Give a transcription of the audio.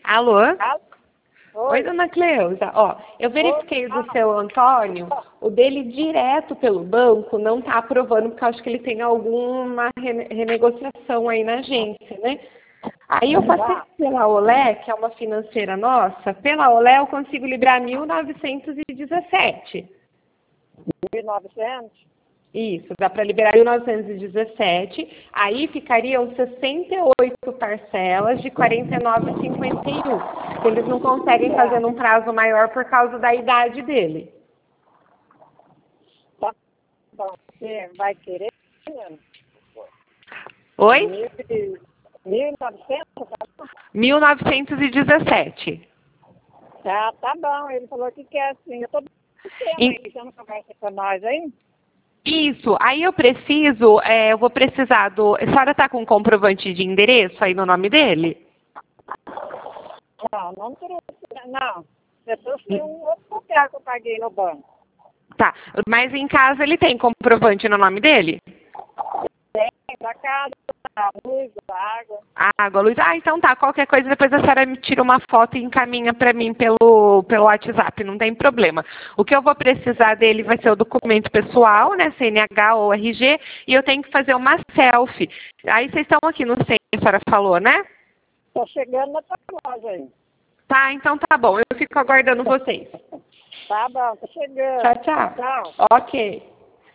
Alô? Oi. Oi, dona Cleusa. Ó, eu verifiquei do seu Antônio, o dele direto pelo banco não está aprovando, porque eu acho que ele tem alguma renegociação aí na agência, né? Aí eu passei pela Olé, que é uma financeira nossa, pela Olé eu consigo liberar 1.917. 1.900? Isso, dá para liberar 1.917, aí ficariam 68 parcelas de 49,51, que eles não conseguem fazer num prazo maior por causa da idade dele. Tá bom. Você vai querer? Oi? 1.900? 1.917. Tá bom. Ele falou que quer sim. Eu tô dizendo aí. Você não conversa com nós aí? Isso, aí eu preciso, eu vou precisar do... A senhora está com um comprovante de endereço aí no nome dele? Não trouxe. Não. Eu trouxe um outro papel que eu paguei no banco. Tá, mas em casa ele tem comprovante no nome dele? Tem, da casa, da luz, da água. Água, luz. Ah, então tá. Qualquer coisa, depois a senhora me tira uma foto e encaminha para mim pelo WhatsApp, não tem problema. O que eu vou precisar dele vai ser o documento pessoal, né, CNH ou RG, e eu tenho que fazer uma selfie. Aí vocês estão aqui no centro, a senhora falou, né? Tô chegando na tua loja aí. Tá, então tá bom. Eu fico aguardando vocês. Tá bom, tô chegando. Tchau, tchau. Tchau. Ok.